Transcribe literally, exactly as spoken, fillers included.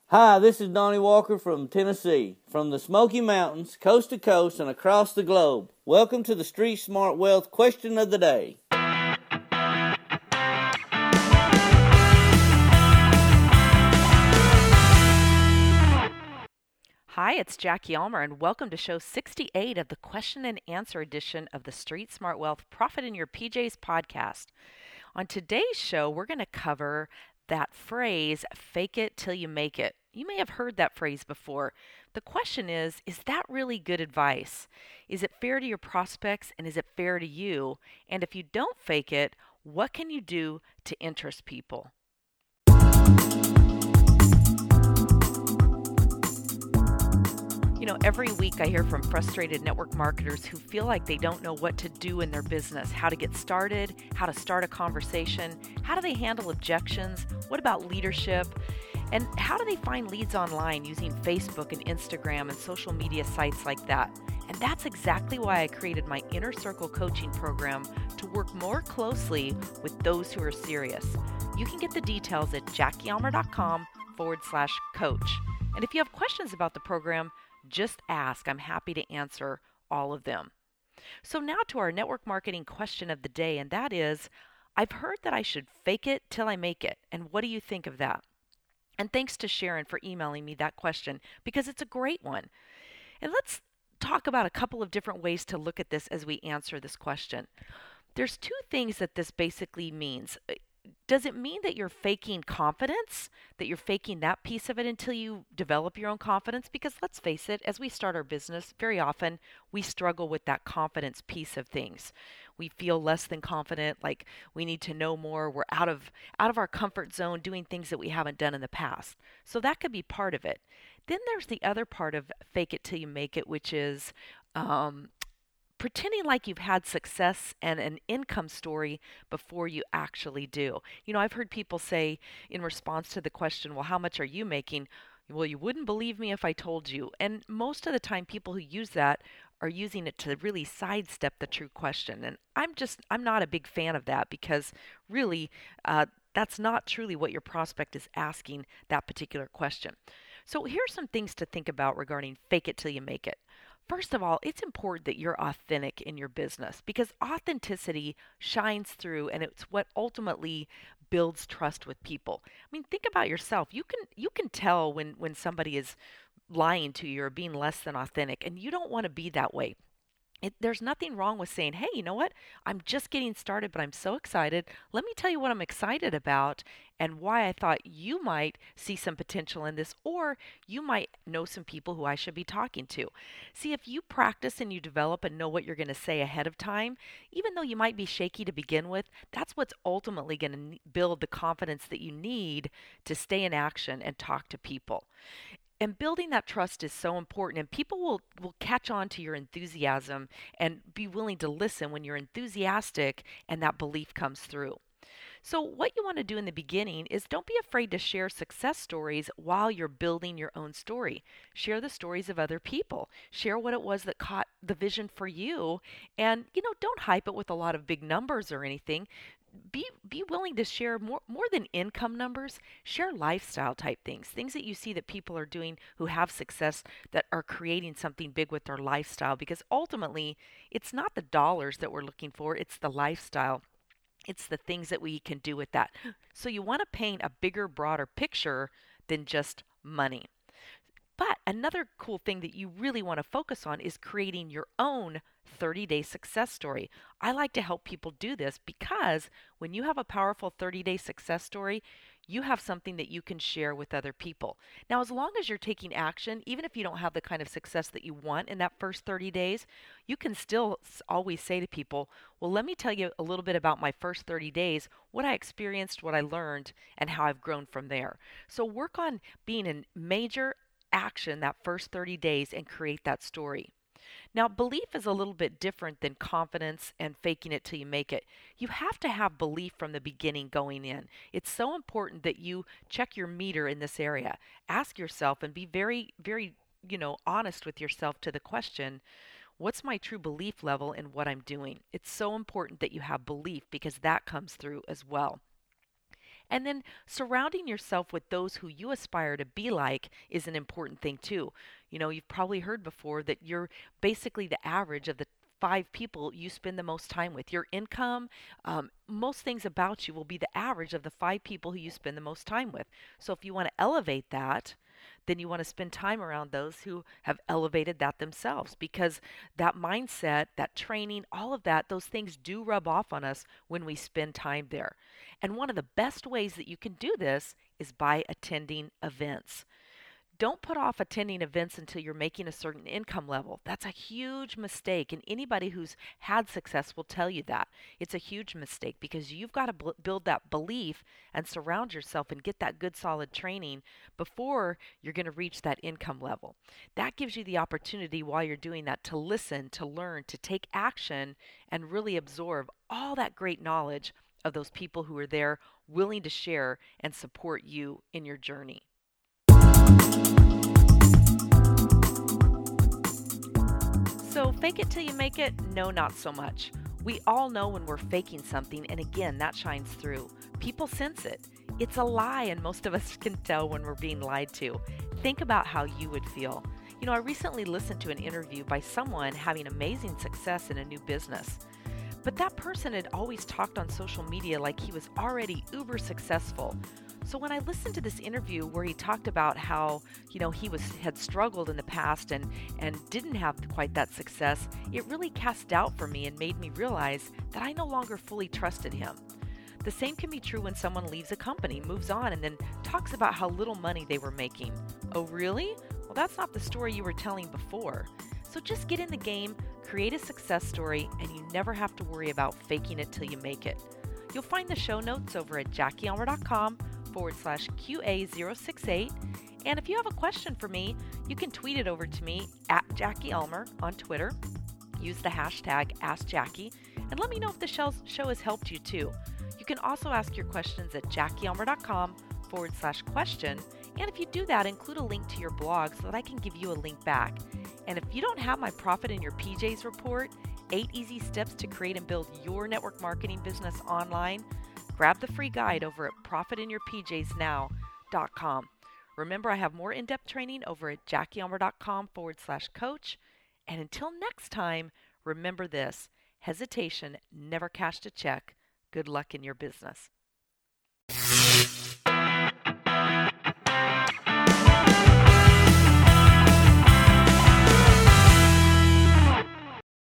Hi, this is Donnie Walker from Tennessee, from the Smoky Mountains, coast to coast, and across the globe. Welcome to the Street Smart Wealth Question of the Day. Hi, it's Jackie Almer, and welcome to show sixty-eight of the question and answer edition of the Street Smart Wealth Profit in Your P Js podcast. On today's show, we're going to cover that phrase, fake it till you make it. You may have heard that phrase before. The question is, is that really good advice? Is it fair to your prospects and is it fair to you? And if you don't fake it, what can you do to interest people? You know, every week I hear from frustrated network marketers who feel like they don't know what to do in their business, how to get started, how to start a conversation, how do they handle objections, what about leadership, and how do they find leads online using Facebook and Instagram and social media sites like that. And that's exactly why I created my Inner Circle coaching program to work more closely with those who are serious. You can get the details at jackiealmer.com forward slash coach. And if you have questions about the program, just ask. I'm happy to answer all of them. So now to our network marketing question of the day, and that is, I've heard that I should fake it till I make it. And what do you think of that? And thanks to Sharon for emailing me that question because it's a great one. And let's talk about a couple of different ways to look at this as we answer this question. There's two things that this basically means. Does it mean that you're faking confidence, that you're faking that piece of it until you develop your own confidence? Because let's face it, as we start our business, very often we struggle with that confidence piece of things. We feel less than confident, like we need to know more. We're out of out of our comfort zone doing things that we haven't done in the past. So that could be part of it. Then there's the other part of fake it till you make it, which is um, pretending like you've had success and an income story before you actually do. You know, I've heard people say in response to the question, well, how much are you making? Well, you wouldn't believe me if I told you. And most of the time, people who use that are using it to really sidestep the true question. And I'm just, I'm not a big fan of that because really, uh, that's not truly what your prospect is asking that particular question. So here's some things to think about regarding fake it till you make it. First of all, it's important that you're authentic in your business because authenticity shines through and it's what ultimately builds trust with people. I mean, think about yourself. You can you can tell when when somebody is lying to you or being less than authentic, and you don't want to be that way. It, there's nothing wrong with saying, hey, you know what? I'm just getting started, but I'm so excited. Let me tell you what I'm excited about and why I thought you might see some potential in this, or you might know some people who I should be talking to. See, if you practice and you develop and know what you're going to say ahead of time, even though you might be shaky to begin with, that's what's ultimately going to build the confidence that you need to stay in action and talk to people. And building that trust is so important, and people will, will catch on to your enthusiasm and be willing to listen when you're enthusiastic and that belief comes through. So what you want to do in the beginning is don't be afraid to share success stories while you're building your own story. Share the stories of other people. Share what it was that caught the vision for you. And, you know, don't hype it with a lot of big numbers or anything. Be be willing to share more more than income numbers. Share lifestyle type things, things that you see that people are doing who have success that are creating something big with their lifestyle. Because ultimately, it's not the dollars that we're looking for; it's the lifestyle. It's the things that we can do with that. So you want to paint a bigger, broader picture than just money. But another cool thing that you really want to focus on is creating your own thirty-day success story. I like to help people do this because when you have a powerful thirty-day success story, you have something that you can share with other people. Now, as long as you're taking action, even if you don't have the kind of success that you want in that first thirty days, you can still always say to people, well, let me tell you a little bit about my first thirty days, what I experienced, what I learned, and how I've grown from there. So work on being in major action that first thirty days and create that story. Now, belief is a little bit different than confidence and faking it till you make it. You have to have belief from the beginning going in. It's so important that you check your meter in this area. Ask yourself and be very, very, you know, honest with yourself to the question, what's my true belief level in what I'm doing? It's so important that you have belief because that comes through as well. And then surrounding yourself with those who you aspire to be like is an important thing too. You know, you've probably heard before that you're basically the average of the five people you spend the most time with. Your income, um, most things about you will be the average of the five people who you spend the most time with. So if you want to elevate that, then you want to spend time around those who have elevated that themselves, because that mindset, that training, all of that, those things do rub off on us when we spend time there. And one of the best ways that you can do this is by attending events. Don't put off attending events until you're making a certain income level. That's a huge mistake. And anybody who's had success will tell you that. It's a huge mistake because you've got to b- build that belief and surround yourself and get that good solid training before you're going to reach that income level. That gives you the opportunity while you're doing that to listen, to learn, to take action, and really absorb all that great knowledge of those people who are there willing to share and support you in your journey. So fake it till you make it? No, not so much. We all know when we're faking something, and again, that shines through. People sense it. It's a lie, and most of us can tell when we're being lied to. Think about how you would feel. You know, I recently listened to an interview by someone having amazing success in a new business. But that person had always talked on social media like he was already uber successful. So when I listened to this interview where he talked about how, you know, he was had struggled in the past and, and didn't have quite that success, it really cast doubt for me and made me realize that I no longer fully trusted him. The same can be true when someone leaves a company, moves on, and then talks about how little money they were making. Oh, really? Well, that's not the story you were telling before. So just get in the game, create a success story, and you never have to worry about faking it till you make it. You'll find the show notes over at JacquieElmer.com forward slash QA068. And if you have a question for me, you can tweet it over to me at Jackie Elmer on Twitter. Use the hashtag AskJackie and let me know if the show has helped you too. You can also ask your questions at JackieElmer.com forward slash question. And if you do that, include a link to your blog so that I can give you a link back. And if you don't have my Profit in Your P Js report, eight easy steps to create and build your network marketing business online, grab the free guide over at profit in your p js now dot com. Remember, I have more in-depth training over at JackieElmer.com forward slash coach. And until next time, remember this: hesitation never cashed a check. Good luck in your business.